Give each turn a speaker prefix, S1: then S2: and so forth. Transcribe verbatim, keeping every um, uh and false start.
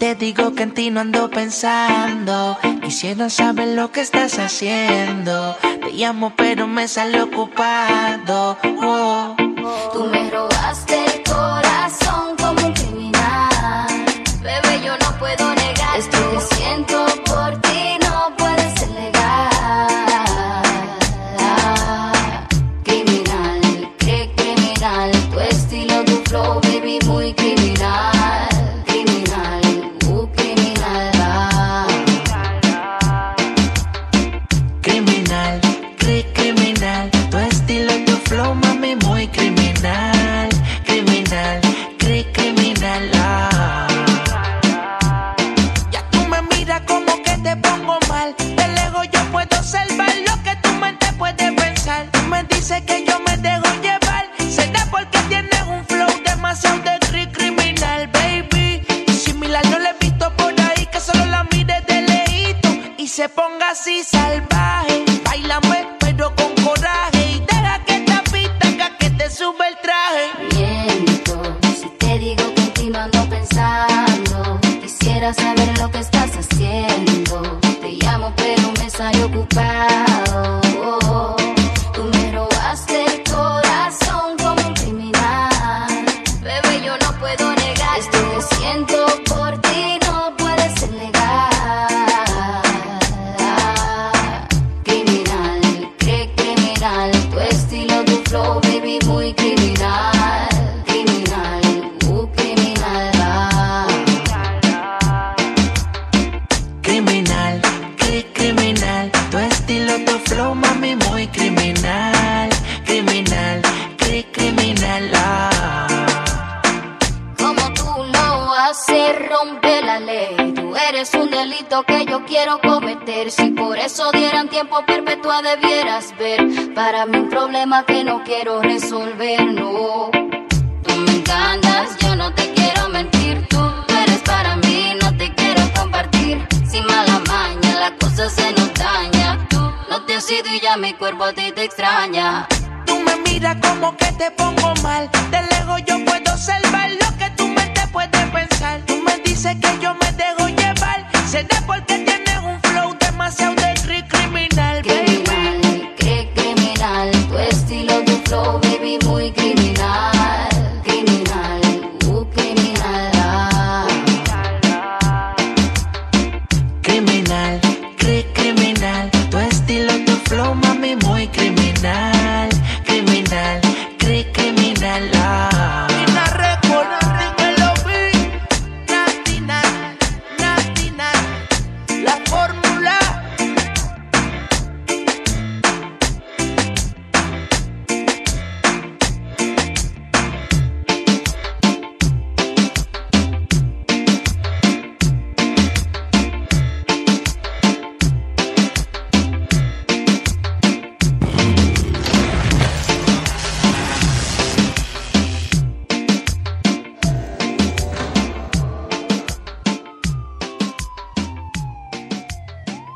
S1: te digo que en ti no ando pensando, quisiera saber lo que estás haciendo. Te llamo pero me sale ocupado. Oh.
S2: Tú me robaste el corazón como un criminal. Bebé, yo no puedo negar esto que siento por ti, no puede ser legal. Criminal, qué criminal, tu estilo, tu flow, baby, muy criminal. Criminal, uh, criminal. Ah.
S1: Criminal, cri criminal, tu estilo, tu flow, mami, muy criminal. Criminal, cri criminal. Ah. Ya tú me miras como que te pongo mal. De lejos yo puedo observar lo que tu mente puede pensar. Tú me dices que yo me dejo llevar. Será porque tienes un flow demasiado de cri criminal, baby. Similar no le he visto por ahí, que solo la mire de lejito y se ponga así salvaje. Báilame pero con coraje y deja que esta pista haga que te sube el traje.
S2: Miento si te digo que en ti no ando pensando, quisiera saber lo que estás haciendo. Te llamo pero me sale ocupado. Oh, tú me robaste el corazón como un criminal. Bebé, yo no puedo negar esto que siento por ti, no puede ser legal. Criminal, qué criminal, tu estilo, tu flow, baby, muy criminal. Criminal, uh, criminal. Ah.
S1: Criminal, cri criminal, tu estilo, tu flow, mami, muy criminal. Criminal, cri criminal. Ah.
S2: Como tú lo haces, rompe la ley. Tú eres un delito que yo quiero cometer. Si por eso dieran tiempo perpetua debieras ver. Para mí un problema que no quiero resolver, no. Tú me encantas, yo no te quiero mentir. Tú eres para mí, no te quiero compartir. Sin mala maña, la cosa se nos daña. Tú no te has ido y ya mi cuerpo a ti te extraña.
S1: Tú me miras como que te pongo mal. De lejos yo puedo observar lo que tu mente puede pensar. Tú me dices que yo me dejo llevar. Será porque tienes un flow demasiado de cri criminal, baby.
S2: Criminal, qué criminal, tu estilo, tu flow, baby, muy criminal. Criminal, uh, criminal. Ah.
S1: Criminal, cri criminal, tu estilo, tu flow, mami, muy criminal. Criminal, cri criminal.